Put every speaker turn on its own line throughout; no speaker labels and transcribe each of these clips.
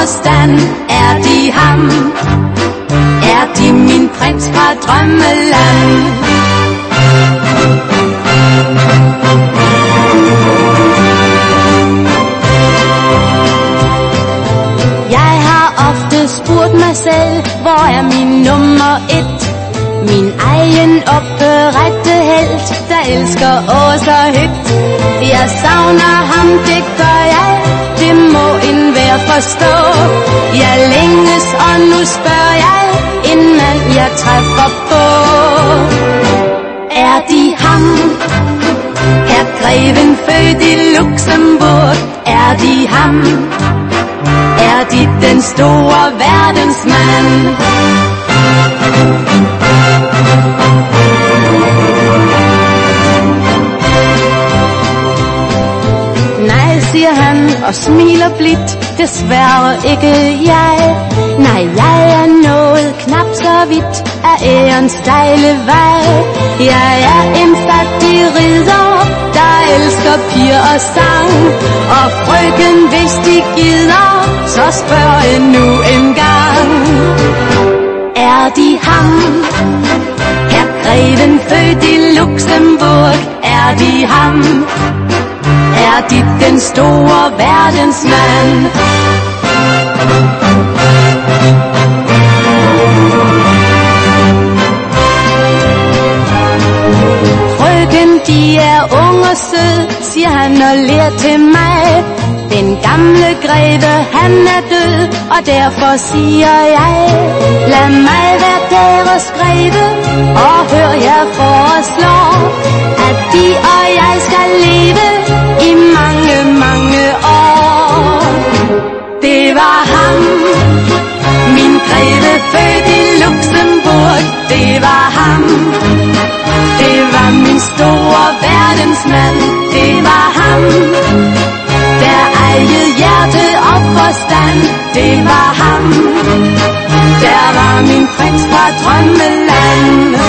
forstand. Er de ham? Er de min prins fra drømmeland? Jeg har ofte spurgt mig selv, hvor er min nummer 1? Min egen oprette helt, der elsker åh så højt. Jeg savner ham, det gør jeg, det må enhver forstå. Jeg længes, og nu spørger jeg, en mand jeg træffer på. Er de ham? Er greven født i Luxembourg? Er de ham? Er de den store verdensmand? Nej, siger han og smiler blidt, desværre ikke jeg. Nej, jeg er nået knap så vidt af ærens stejle vej. Jeg er en fattig ridder, der elsker piger og sang. Og frøken, hvis de gider, så spørg nu en gang. Er de ham? Er greven født i Luxembourg? Er de ham? Er de den store verdensmand? Frøken, de er ung og sød, siger han og ler til mig. Den gamle greve, han er død, og derfor siger jeg, lad mig være deres greve, og hør jeg foreslår, at de og jeg skal leve i mange, mange år. Det var ham, min greve født i Luxembourg. Det var ham, det var min store verdensmand. Det var ham, der ejede hjerte og forstand. Det var ham, der var min prins fra drømmeland.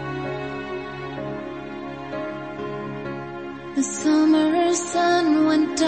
The summer sun went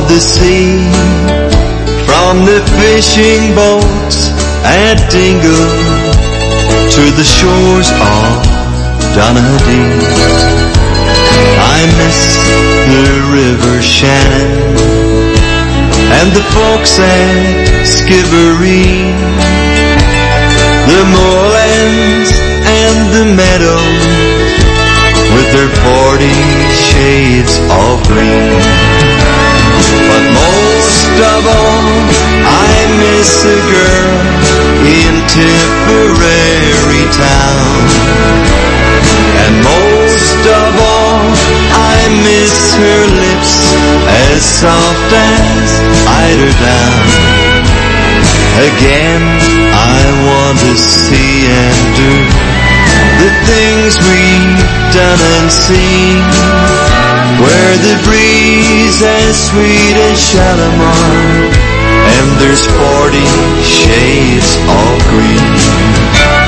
the sea, from the fishing boats at Dingle to the shores of Donaghadee. I miss the River Shannon and the folks at Skibbereen, the moorlands and the meadows with their 40 shades of green. But most of all, I miss a girl in Tipperary town. And most of all, I miss her lips as soft as eiderdown. Again, I want to see and do the things we've done and seen, where the breeze as sweet as Shalimar, and there's 40 shades of green.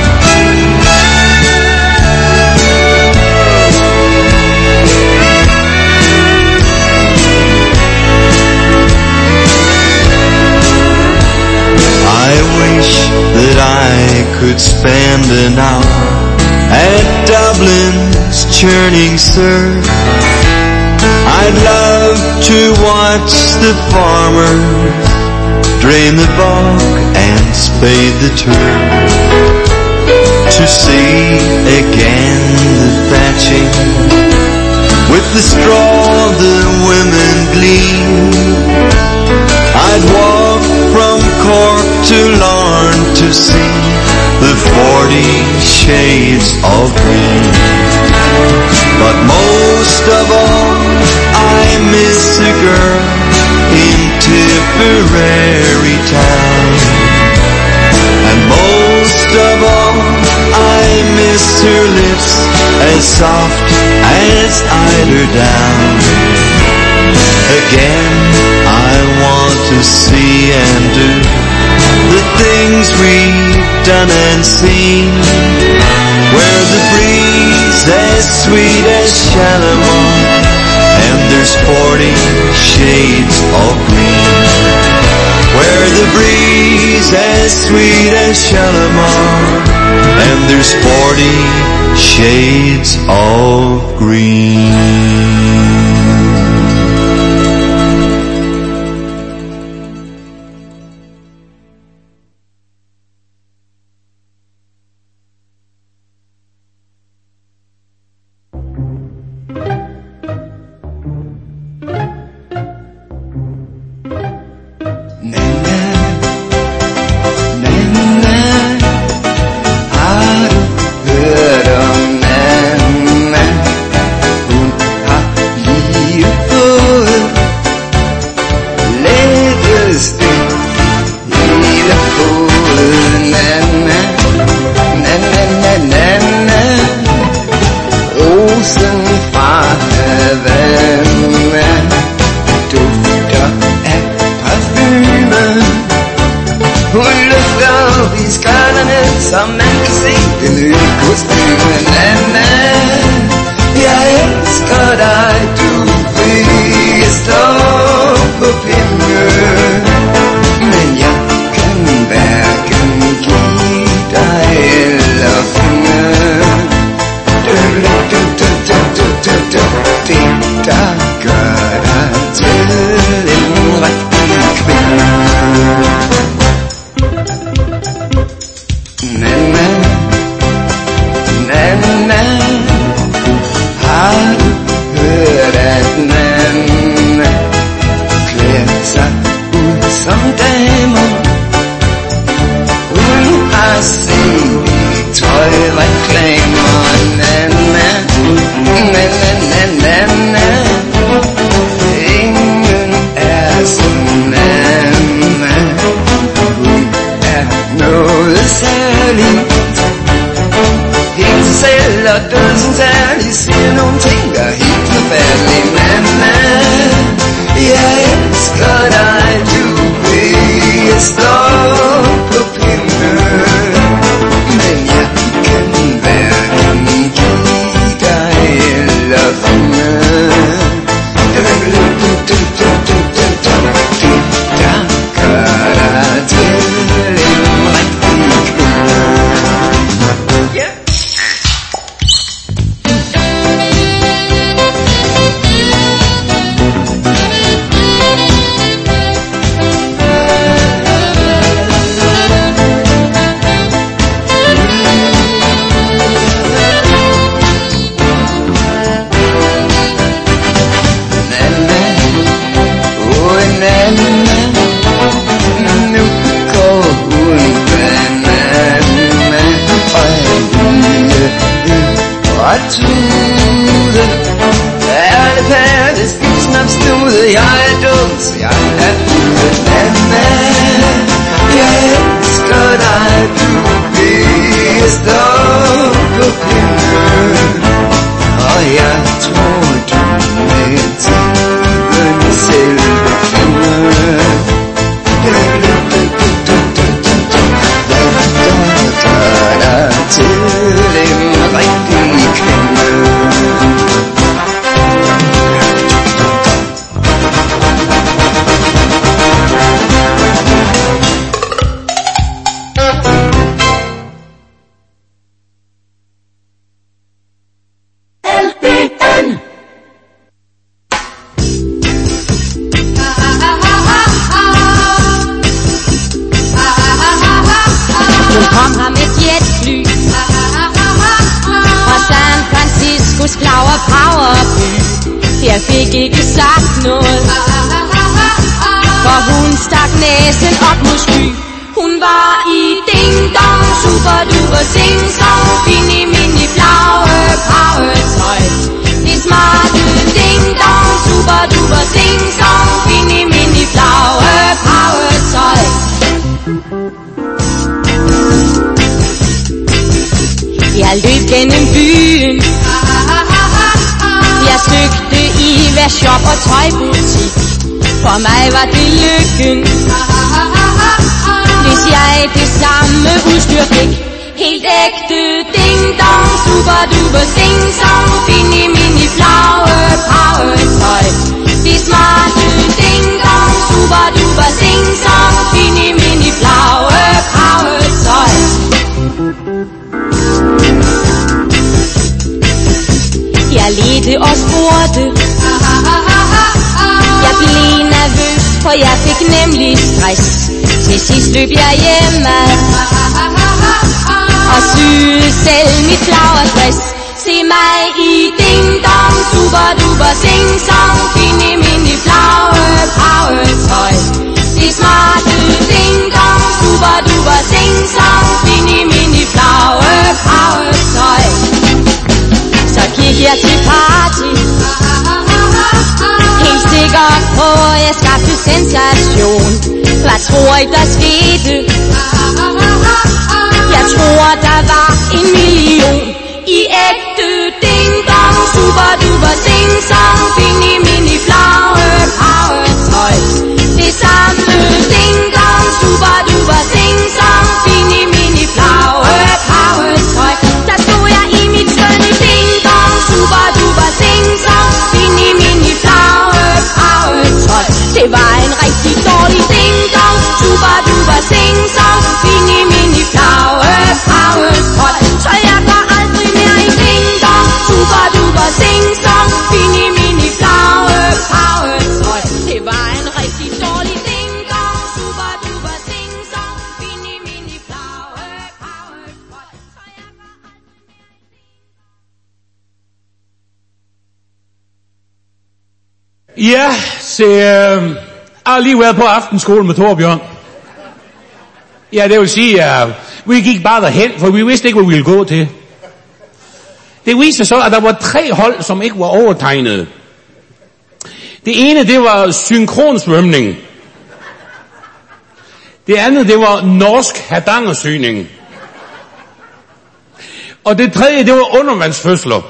I wish that I could spend an hour at Dublin's churning surf. I'd love to watch the farmers drain the bog and spade the turf, to see again the thatching with the straw the women glean. I'd walk from Cork to Larne to see the 40 shades of green. But most of all, I miss a girl in Tipperary town. And most of all, I miss her lips as soft as eiderdown. Again, I want to see and do the things we've done and seen, where the breeze as sweet as Shalimar, and there's 40 shades of green. Where the breeze as sweet as Shalimar, and there's 40 shades of green.
Na
jeg er dum, så jeg er uvenande. Jeg elsker dig, du bedst op på himlen. Og jeg tror, du med tiden selv vil finde. Til en rigtig kvinde.
Jeg fik ikke sagt noget, for hun stak næsen op mod sky. Hun var i ding-dong, super-duper sing-song, fini-mini flagge, power-tøj. Det smarte ding-dong, super-duper sing-song, fini-mini flagge, power-tøj. Jeg løb gennem byen, jeg søgte i hver shop og tøjbutik. For mig var det lykken, hvis jeg det samme udstyr fik. Helt ægte ding-dong, super-duper sing-song, fini-mini flagge, power-tøj. Det smarte ding-dong, super-duper sing-song, fini-mini flagge, power-tøj. Jeg ledte og spurgte, jeg blev nervøs, for jeg fik nemlig stress. Til sidst løb jeg hjemad og syede selv mit flagerdress. Se mig i ding-dong, super-duper sing-song, fini-mini flagge, power-tøj. Det smarte ding-dong, super-duper sing-song, fini-mini flagge, power-tøj. Så gik jeg til party, helt sikker på, at jeg skabte sensation. Hvad tror I, der skete? Jeg tror, der var 1 million i ægte ding-dong, super-duper sing-song, fini-mini flagge, power-tøj. Det samme ding-dong, super-duper sing-song, fini-mini flagge, power-tøj. Der stod jeg i mit skønne ding-dong, super-duper sing-song, fini-mini flagge, power-tøj. Det var en rigtig dårlig ding-dong, super-duper sing-song, fini-mini flagge, power-tøj. Så jeg går aldrig mere i ding-dong, super-duper sing-song, fini-mini flagge, power-tøj. Det var en rigtig dårlig ding-dong, super-duper sing-song, fini-mini flagge, power-tøj. Så jeg går aldrig.
Ja, så jeg har lige været på aftenskole med Torbjørn. Ja, det vil sige, vi gik bare derhen, for vi vidste ikke, hvad vi ville gå til. Det viste så, at der var 3 hold, som ikke var overtegnet. Det ene, det var synkronsvømning. Det andet, det var norsk hardangersyning. Og det tredje, det var undervandsfødsler.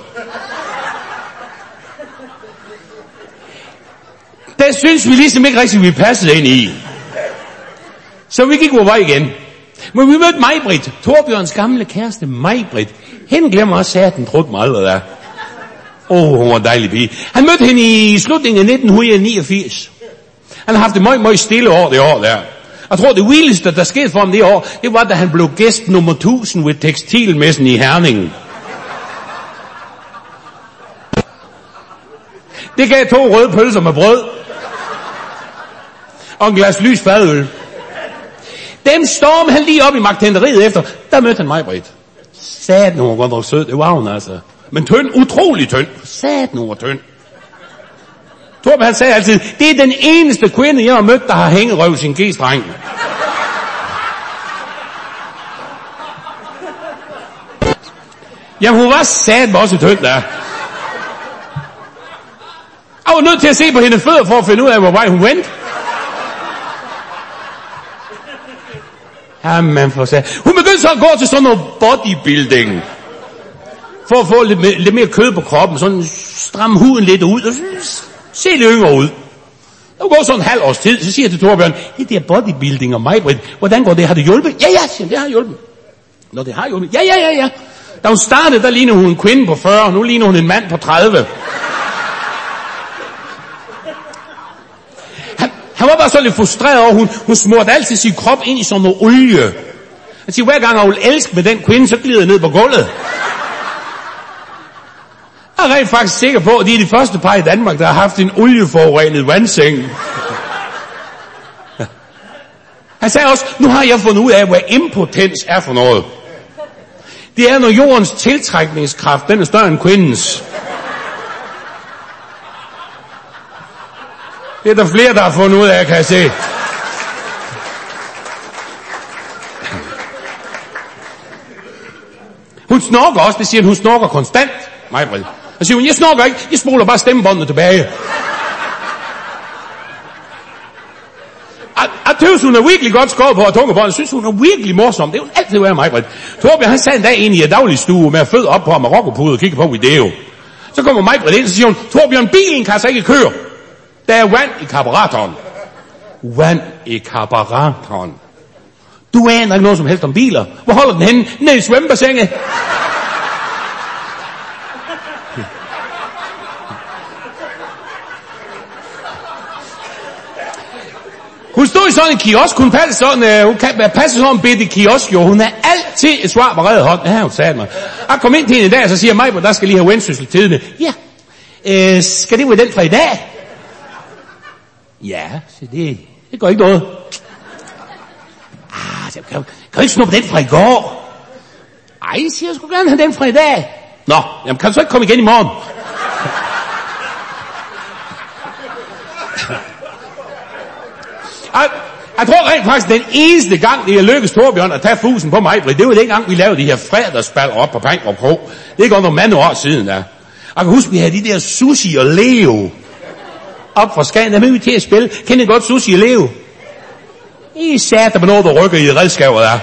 Det synes vi ligesom ikke rigtig, vi passede ind i. Så vi gik vores vej igen. Men vi mødte Maj-Britt, Torbjørns gamle kæreste Maj-Britt. Hende glemmer også saten, trodde mig aldrig der. Hun var en dejlig pige. Han mødte hende i slutningen af 1989. Han har haft det meget, meget stille år, det år der. Jeg tror, det vildeste, der skete for ham det år, det var, da han blev gæst nummer 1000 ved tekstilmessen i Herning. Det gav 2 røde pølser med brød. Og en glas lys fadøl. Dem stormede han lige op i magtænderiet efter. Der mødte han Maj-Britt. Satan, hun var godt nok sød. Det var hun altså. Men tynd, utrolig tynd. Satan, hun var tynd. Torben, han sagde altid, det er den eneste kvinde, jeg har mødt, der har hængerøv sin g-streng. Jamen, hun var satan også tynd der. Jeg var nødt til at se på hendes fødder for at finde ud af, hvor vej hun vendte. Jamen for sig. Hun begyndte så at gå til sådan noget bodybuilding. For at få lidt mere kød på kroppen. Sådan stramme huden lidt ud. Og se lidt yngre ud. Der går sådan en halv års tid. Så siger jeg til Torbjørn. Det der bodybuilding og mig, Britt. Hvordan går det? Har det hjulpet? Ja, siger det har hjulpet. Nå, det har hjulpet. Ja. Da hun startede, der lignede hun en kvinde på 40. Nu ligner hun en mand på 30. Han var bare så lidt frustreret over, hun smurte altid sin krop ind i sådan noget olie. Han siger, hver gang hun vil elske med den kvinde, så glider jeg ned på gulvet. Jeg er rent faktisk sikker på, at de er de første par i Danmark, der har haft en olieforurenet vandseng. Han sagde også, nu har jeg fundet ud af, hvad impotens er for noget. Det er, når jordens tiltrækningskraft, den er større end kvindens. Det er der flere, der har fundet ud af, kan jeg se. Hun snorker også, det siger hun snorker konstant. Mig-Britt. Og siger hun, jeg snorker ikke, jeg spoler bare stemmebåndene tilbage. Jeg tøvs, hun er virkelig godt skåret på at tungebånd. Jeg synes, hun er virkelig morsom. Det er hun altid været mig-Britt. Torbjørn, han sad en dag ind i en dagligstue med fødder op på marokkopude og kigge på video. Så kommer mig-Britt ind, så siger hun, Torbjørn, bilen kan altså ikke køre. Der er vand i karburatoren. Vand i karburatoren. Du aner ikke noget som helst om biler. Hvor holder den henne? Nede i svømmebassinet. Hun stod i sådan en kiosk. Hun kan passe sådan en bitte kiosk, jo. Hun er altid et svar på reddet hånd. Ja, hun sagde mig. Jeg kom ind til hende i dag, så siger mig, der skal lige have Vendsyssel tidene. Ja. Skal det være den fra i dag? Ja, så det går ikke noget. Kan du ikke snuppe den fra i går? Ej, siger jeg skulle gerne have den fra i dag. Nå, jamen kan du så ikke komme igen i morgen? Jeg tror rent faktisk, den eneste gang, det er lykkedes Torbjørn at tage fusen på mig, det var dengang, vi lavede de her fredagsballer op på Pangrup Kro. Det er godt nogle mange år siden, der. Jeg kan huske, vi havde de der Sushi og Leo op fra Skagen. Der er vi til at spille. Kender I godt Sushi og Leo? I satte på noget, der rykker i redskaber, der.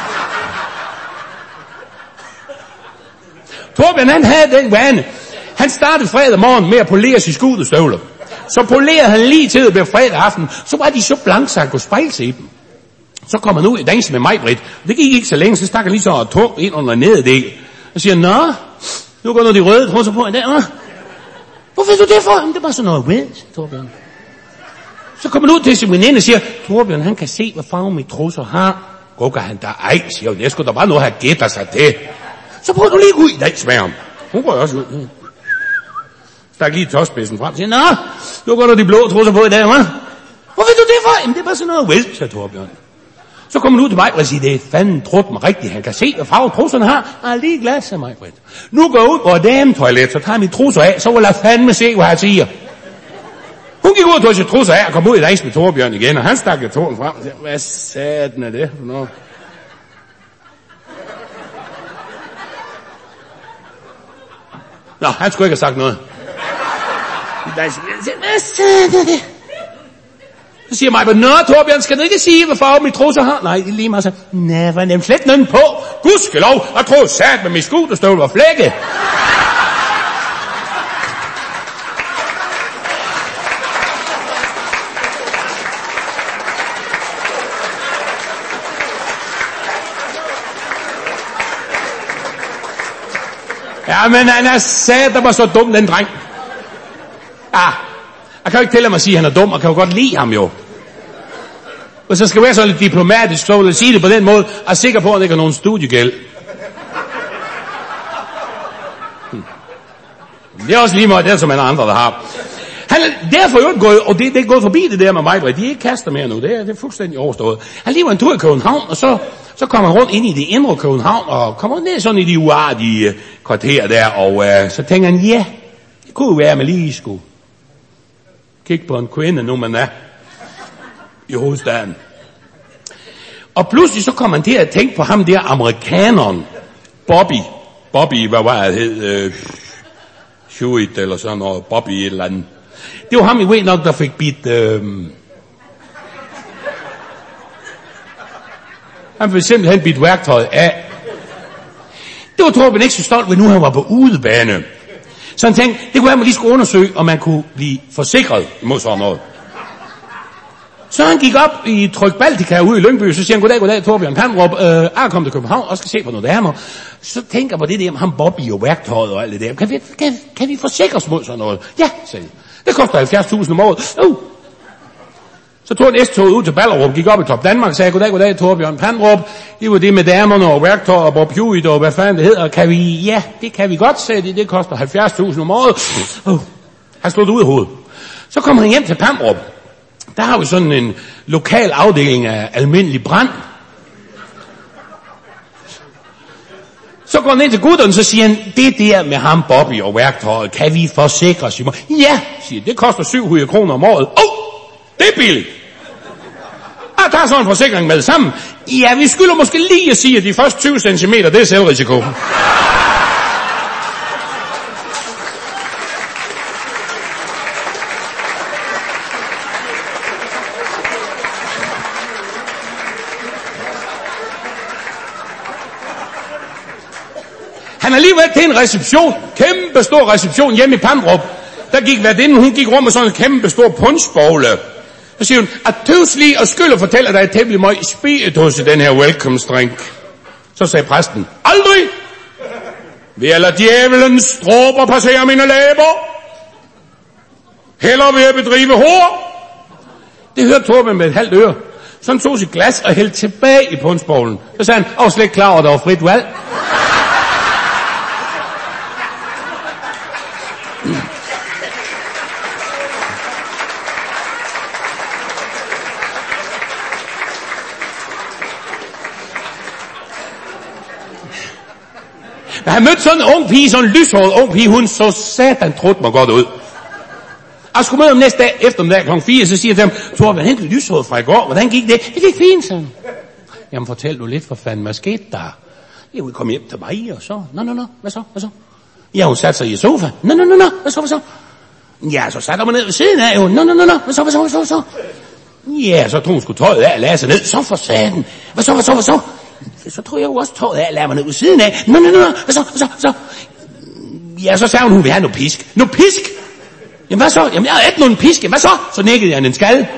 Torbjørn, han havde den vane. Han startede fredag morgen med at polere sine skudestøvler. Så polerede han lige til at blive fredag aften. Så var de så blanke, så han kunne spejle sig i dem. Så kom han ud i dansen med mig, Britt. Det gik ikke så længe, så stak han lige så tung ind under nederdel. Og siger, nå, nu går de røde trusser på en dag. Hvor ved du det for? Jamen, det var sådan noget rød, Torbjørn. Så kommer han ud til sin veninde og siger, Torbjørn, han kan se, hvad farve mit trusser har. Gukker han der ej, siger hun. Jeg skulle da bare noget have gætter sig til. Så prøv du lige ud i dans med ham. Hun går også ud. Stak lige tåspidsen frem og siger, nå, nu går der de blå trusser på i dag, hva'? Hvor ved du det for? Jamen, det var sådan noget rød, sagde Torbjørn. Så kommer han ud til mig og siger, det er fanden trudt mig rigtigt. Han kan se, hvad farve trusserne har. Jeg er lige glad, sagde mig, Britt. Nu går jeg ud på dametoilet, så tager jeg mit trusser af, så vil jeg fandme se, hvad han siger. Hun gik ud og tog sit trusser af og kom ud i dans med Torbjørn igen, og han stak tåen frem og siger, hvad satan er det for noget? Nå, han skulle ikke have sagt noget. Hvad satan er det? Så siger mig, nå Torbjørn, skal du ikke sige, hvad farve mit trusser har? Nej, det er lige meget så. Næh, var nemt slet nogen på. Gudskelov, jeg troede sat med mit skuterstøvle var flækket. Ja, men han er sat, der var så dum, den dreng. Jeg kan jo ikke tælle mig at sige, at han er dum, og kan jo godt lide ham jo. Hvis jeg skal være så lidt diplomatisk, så vil jeg sige det på den måde, jeg er sikker på, at han ikke har nogen studiegæld. Det er også lige meget det, som en andre, der har. Han er derfor jo ikke gået, og det er gået forbi det der med mig, de er ikke kaster mere nu, det er fuldstændig overstået. Han lige var en tur i København, og så kommer han rundt ind i det indre København, og kommer ned sådan i de uartige kvarterer der, og så tænker han, ja, det kunne jo være, at man lige skulle kigge på en kvinde, nu man er i hovedstaden. Og pludselig så kommer han til at tænke på ham der amerikaneren, Bobby, hvad var det hed, Hewitt eller sådan noget, Bobby et eller andet. Det var ham i ved nok, der fik bidt... Han fik simpelthen bidt værktøjet af. Det var Torben ikke så stolt ved, nu han var på udebane. Så han tænkte, det kunne være, at man lige skulle undersøge, om man kunne blive forsikret imod sådan noget. Så han gik op i Tryg Baltica ude i Lyngby, så siger han, goddag, Torbjørn Pandrup, jeg kom til København og skal se på noget damer. Så tænker jeg på det der, ham Bobby og værktøjet og alt det der. Kan vi forsikres mod sådan noget? Ja, sagde jeg. Det koster 70.000 om året. Så tog en S-tog ud til Ballerup, gik op i Top Danmark og sagde, goddag, Torbjørn Pandrup. Det var det med damerne og værktøj og Bob Hewitt og hvad fanden det hedder. Kan vi? Ja, det kan vi godt, sagde de. Det koster 70.000 om året. Han slog det ud af hovedet. Så kom han hjem til Pandrup. Der har vi sådan en lokal afdeling af almindelig brand. Så går han ind til gutterne, så siger han, det der med ham, Bobby og værktøjet, kan vi forsikres? Ja, siger det koster 700 kroner om året. Det er billigt. Jeg tager sådan en forsikring med det sammen. Ja, vi skylder måske lige at sige, at de første 20 cm, det er selvrisiko. Han er lige været til en reception, kæmpe stor reception hjemme i Pandrup. Der gik værtinden, hun gik rundt med sådan en kæmpe stor punchbogle. Så siger hun, at tøvs lige og skyld og fortæller dig temmelig meget spiritus i den her welcome drink. Så sagde præsten, aldrig! Vil jeg lade djævelens stråber passere mine læber? Hellere vil jeg bedrive hår? Det hørte Torben med et halvt øre. Så han tog sit glas og hældte tilbage i punchbowlen. Så sagde han, slet ikke klar over, at der var frit valg. Da han mødte sådan en ung pige, sådan en lyshåret ung pige, hun så satan trudt mig godt ud. Jeg skulle møde ham næste dag eftermiddag kl. 4, så siger jeg til ham, Torben, han er lyshåret fra i går, hvordan gik det? Det gik fint, sådan. Jamen fortæl du lidt, for fanden, hvad skete der? Jeg ville komme hjem til mig, og så, hvad så? Ja, hun satte sig i sofa. Hvad så? Ja, så satte hun mig ned ved siden af, jo. Hvad så? Ja, så tog hun sgu tøjet af og lagde sig ned. Så for satan. Hvad så? Så tror jeg jo også tøjet af og lagde mig ned ved siden af. Hvad så? Ja, så sagde hun vil have noget pisk. Noget pisk? Jamen hvad så? Jamen jeg har ikke nogen pisk. Jamen hvad så? Så nikkede jeg en skal.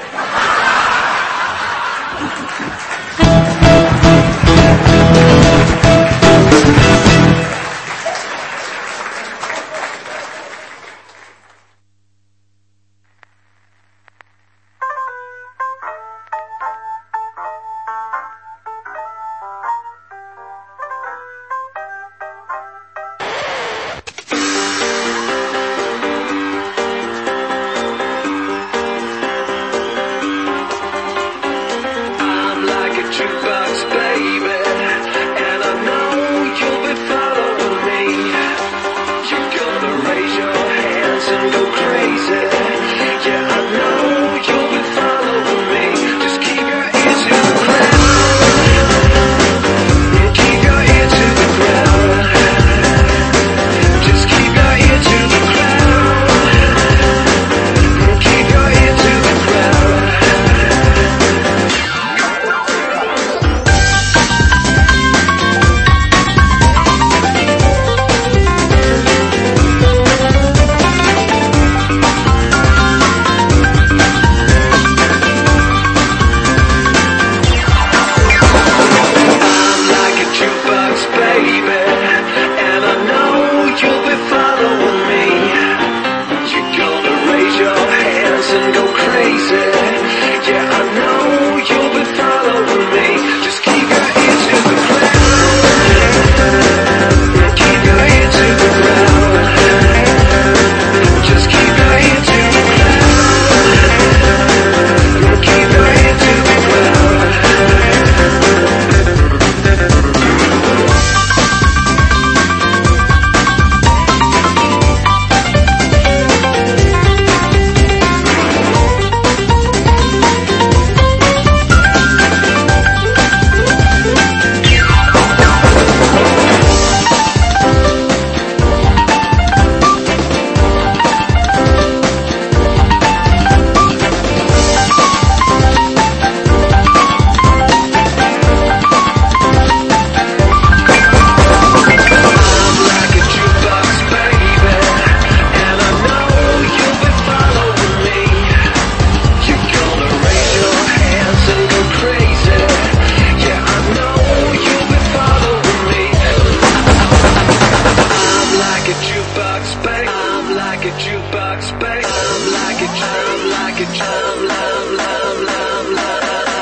jukebox, babe. Love like a love, like a love, love, love, love, love.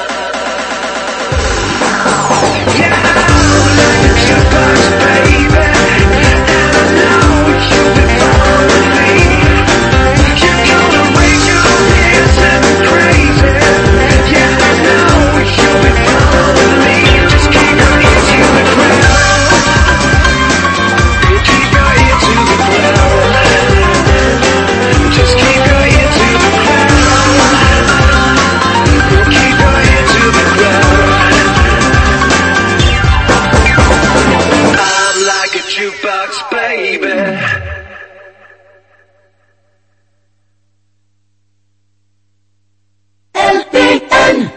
Yeah, love like a jukebox, baby. And I know you'll be following me. You're gonna make your dance and be crazy. Yeah, I know you'll be following me. Just keep your ear to the ground. Keep your ear to the ground. Just keep your ear to the ground. Keep your ear to the ground. I'm like a jukebox, baby.
LPN.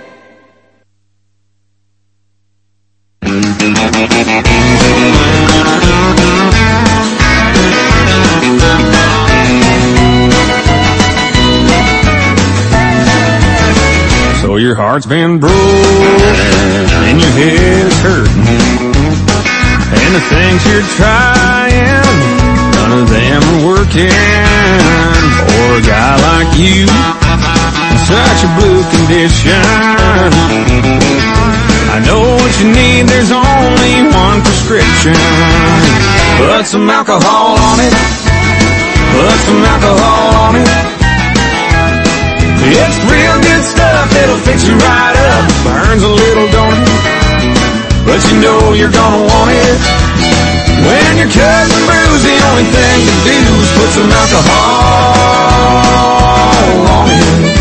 So your heart's been broke and your head is hurting, and the things you're trying, none of them are working for a guy like you in such a blue condition. I know what you need, there's only one prescription. Put some alcohol on it, put some alcohol on it. It's real good stuff, it'll fix you right up. Burns a little, don't it? But you know you're gonna want it. When you're cut and bruised, the only thing to do is put some alcohol on it.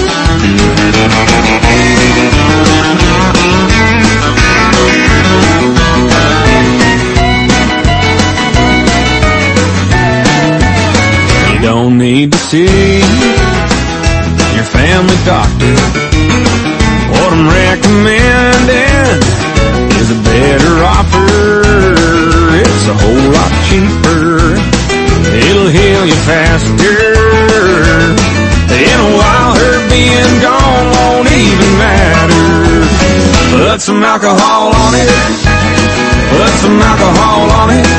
You don't need to see your family doctor. What I'm recommending is a better offer. It's a whole lot cheaper. It'll heal you faster. In a while, her being gone won't even matter. Put some alcohol on it. Put some alcohol on it.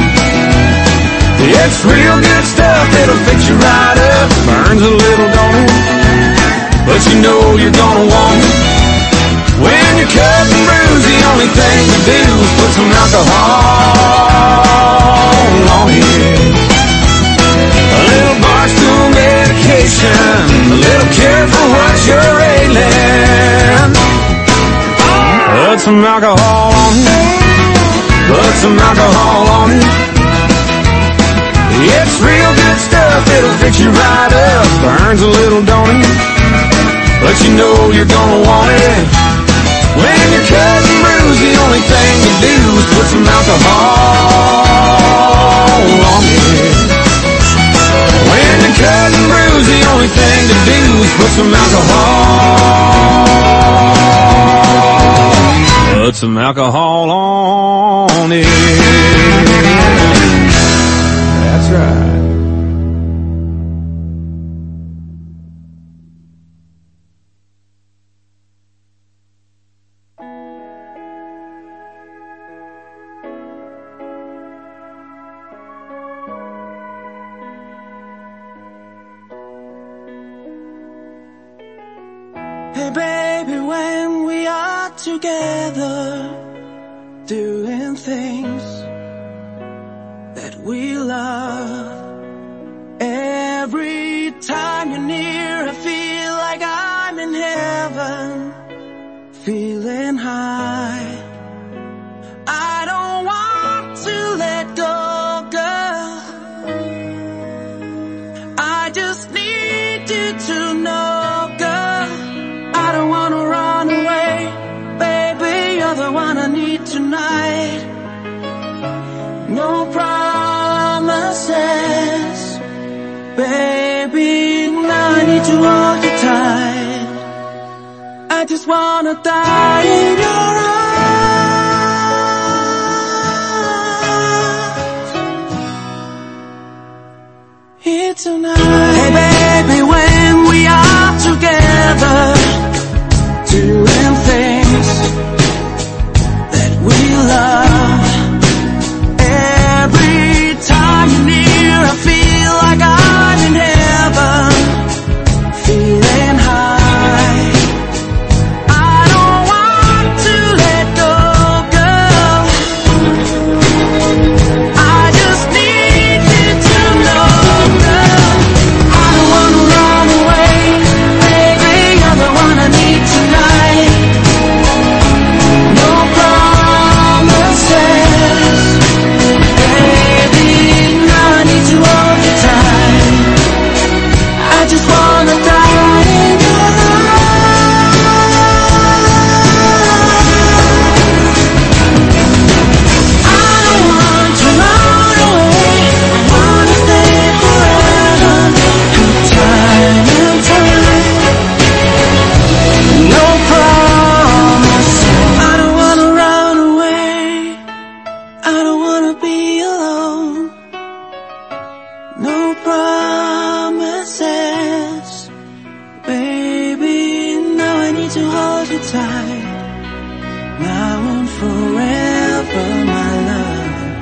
It's real good stuff, it'll fix you right up. Burns a little, don't it? But you know you're gonna want it. When you're cut and bruised, the only thing to do is put some alcohol on it. A little barstool medication, a little cure for what you're ailing. Put some alcohol on it. Put some alcohol on it. It's real good stuff, it'll fix you right up. Burns a little, don't it? But you know you're gonna want it. When you're cut and bruised, the only thing to do is put some alcohol on it. When you're cut and bruised, the only thing to do is put some alcohol. Put some alcohol on it. That's right.
Hey baby, when we are together, doing things that we love, every time you're near, I feel like I'm in heaven, feeling high. I don't want to let go, girl. I just need you to know, girl. I don't wanna run away, baby, you're the one I need tonight. No promises, baby, now I need to hold you tight. I just wanna die in your arms here tonight. Hey baby, when we are together, doing things that we love, every time you're near, I feel like I'm in heaven. you tight, now and forever, my love.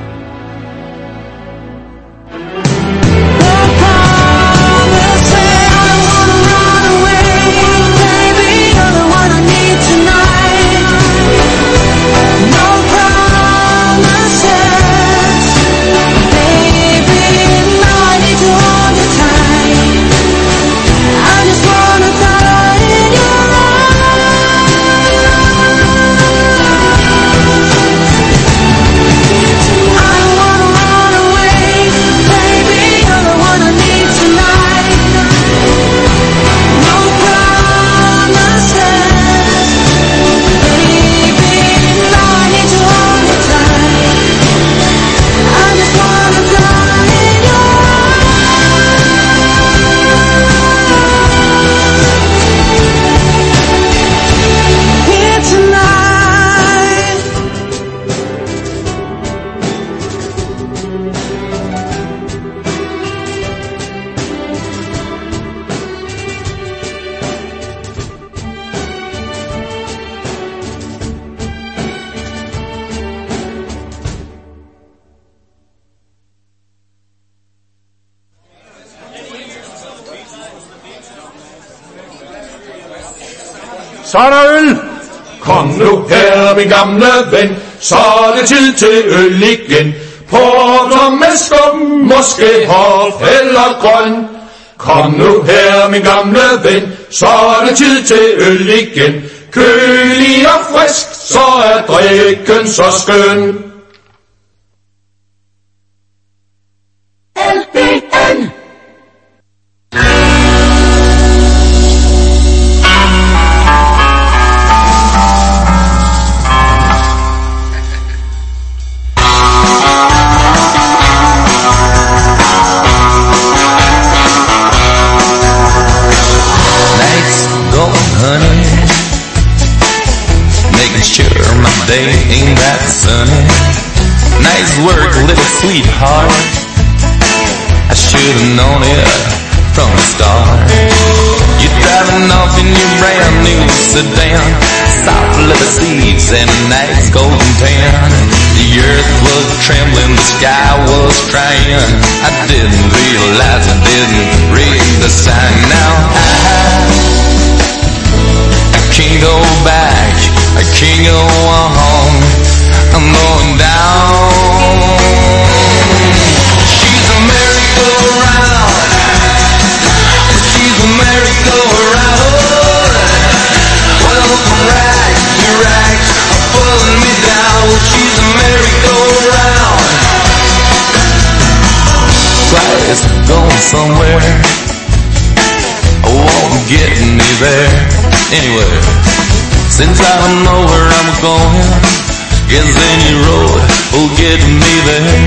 Så er der øl! Kom nu her, min gamle ven, så er det tid til øl igen. Porter med skum, måske hof eller grøn. Kom nu her, min gamle ven, så er det tid til øl igen. Kølig og frisk, så er drikken så skøn. LBN.
Day ain't that sunny. Nice work, little sweetheart. I should've known it from the start. You're driving off in your brand new sedan, soft leather seats and a nice golden tan. The earth was trembling, the sky was crying. I didn't realize I didn't read the sign. Now I can't go back, I can't go on, I'm going down. She's a merry-go-round, she's a merry-go-round. Well, from rag to rag, pulling me down. She's a merry-go-round. Twice going somewhere, I won't get me there. Anyway, since I don't know where I'm going, guess any road will get me there.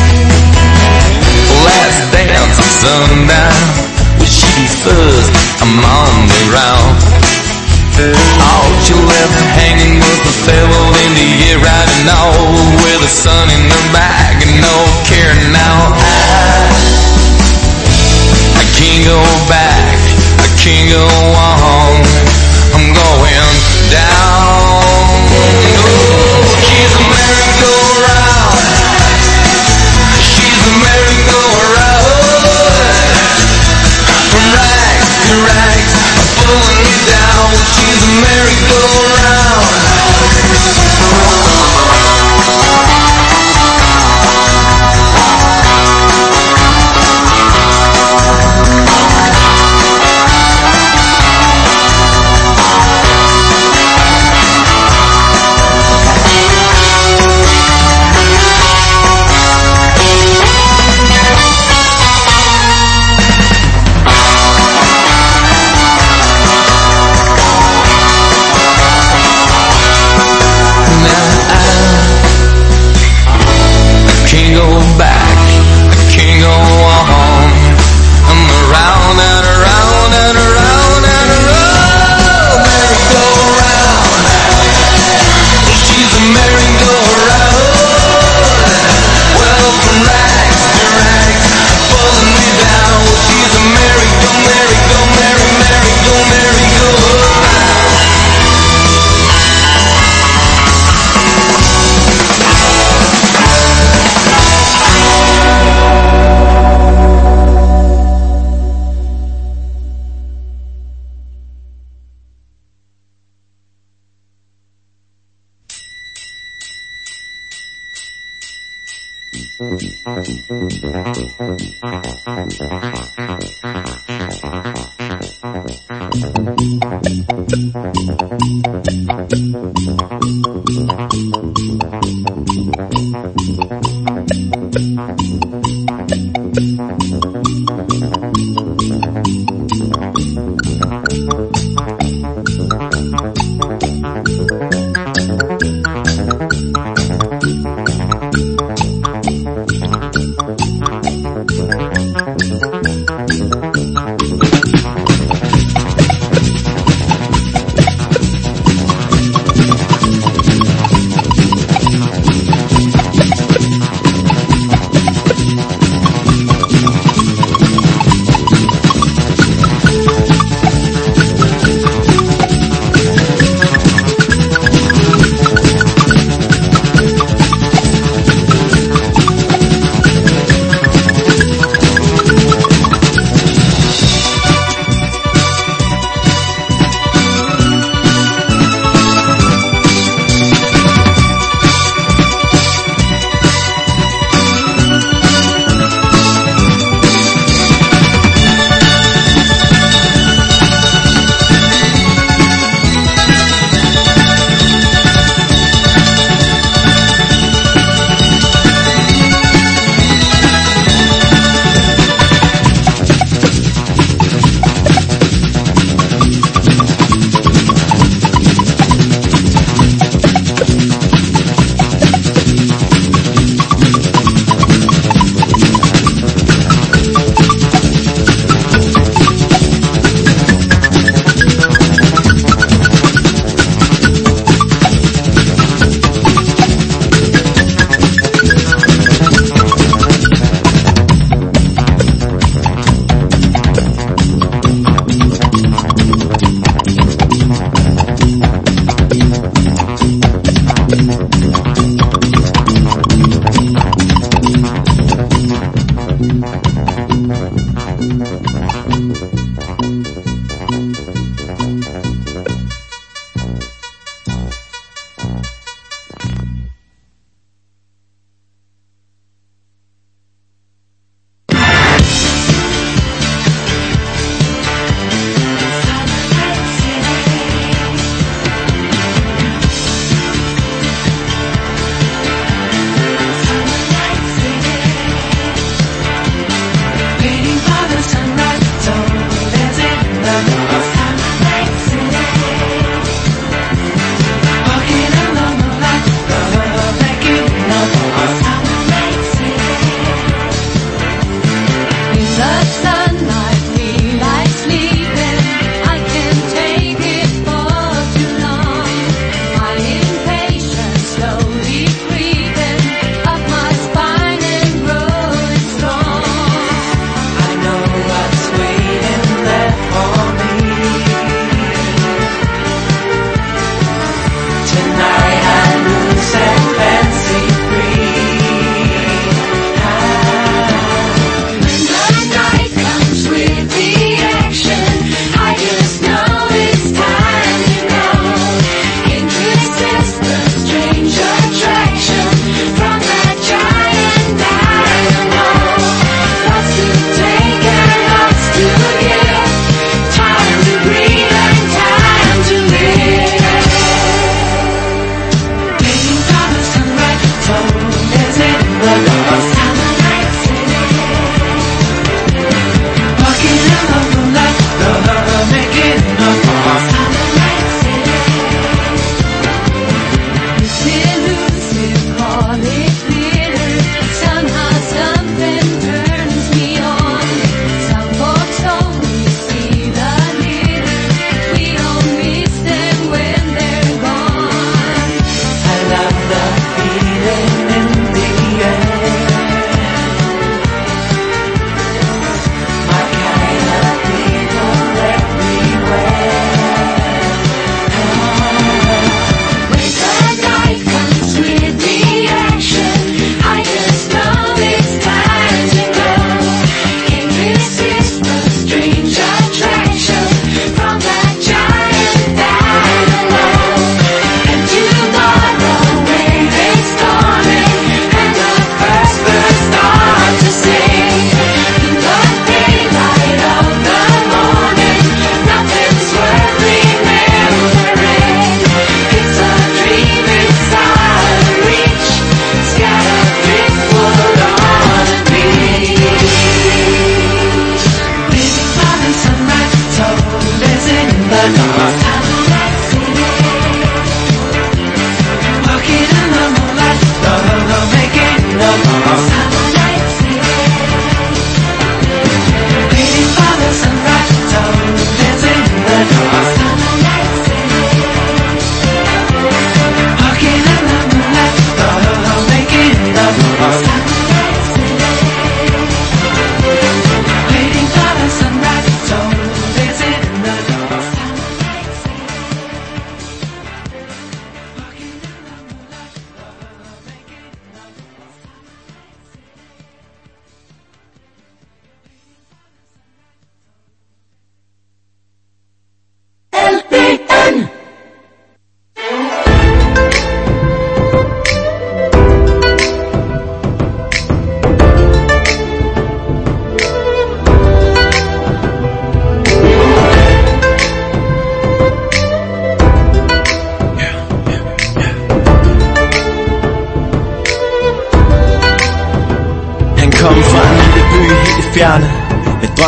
Last dance at sundown, with she fuzz, I'm on the round. All she left hanging was the fellow in the air, riding all with the sun in the back and no care now. I can't go back, I can't go on, I'm going down. Oh, she's a merry-go-round, she's a merry-go-round. From rags to rags, pulling me down. She's a merry-go-round.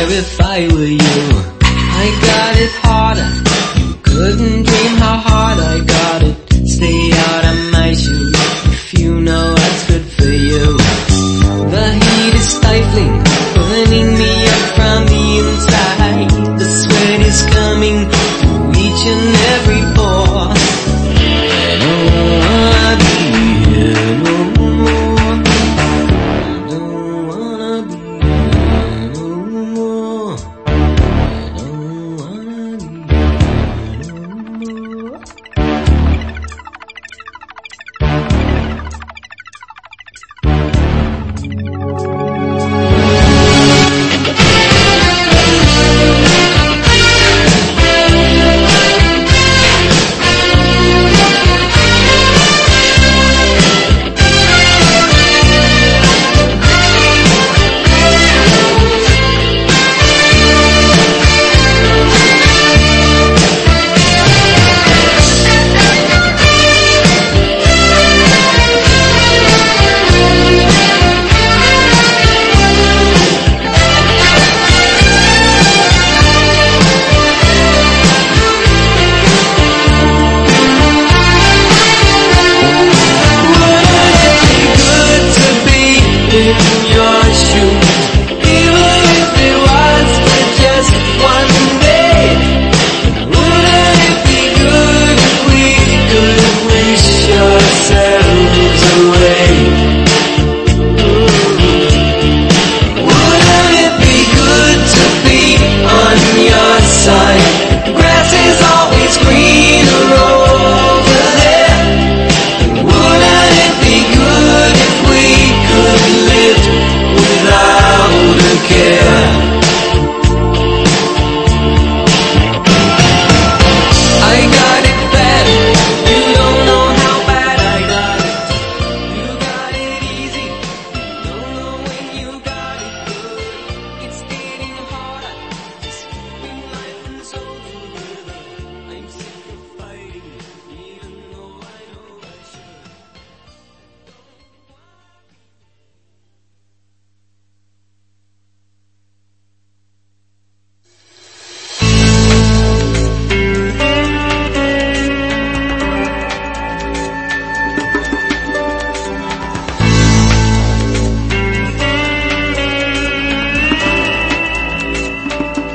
care if I were you. I got it harder. You couldn't dream how hard I got it. Stay out of my shoes if you know what's good for you. The heat is stifling, burning me